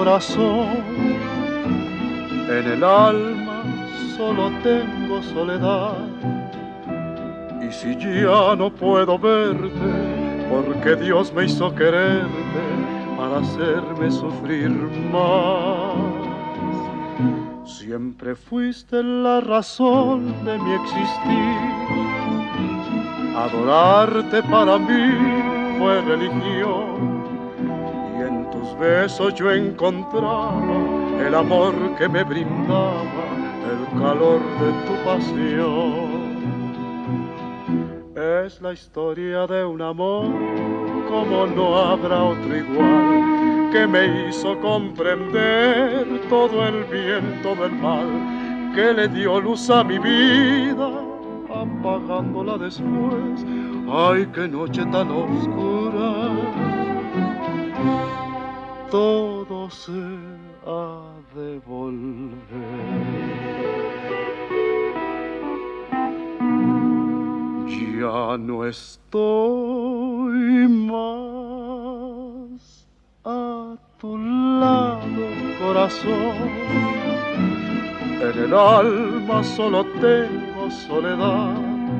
corazón. En el alma solo tengo soledad. Y si ya no puedo verte, porque Dios me hizo quererte para hacerme sufrir más. Siempre fuiste la razón de mi existir. Adorarte para mí fue religión. Y en tus besos yo encontraba el amor que me brindaba el calor de tu pasión. Es la historia de un amor como no habrá otro igual, que me hizo comprender todo el bien, todo el mal, que le dio luz a mi vida, apagándola después. Ay, qué noche tan oscura, todo se ha de volver. Ya no estoy más a tu lado, corazón. En el alma solo tengo soledad.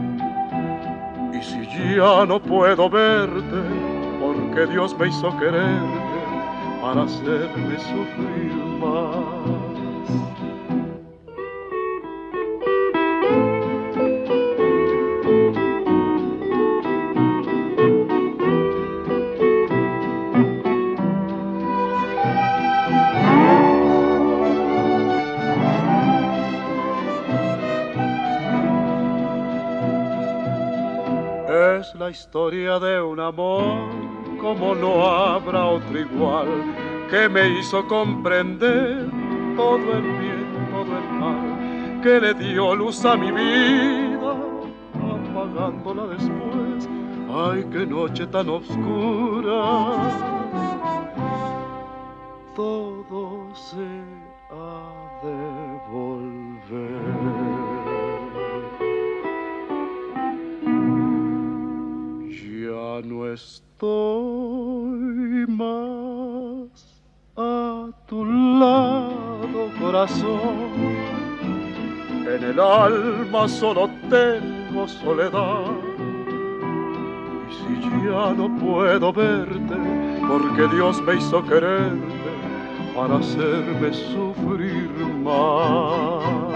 Y si ya no puedo verte, porque Dios me hizo quererte para hacerme sufrir más. Es la historia de un amor como no habrá otro igual, que me hizo comprender todo el bien, todo el mal, que le dio luz a mi vida, apagándola después. Ay, qué noche tan oscura, todo se ha de volver. Ya no estoy más a tu lado, corazón. En el alma solo tengo soledad. Y si ya no puedo verte, porque Dios me hizo quererte para hacerme sufrir más.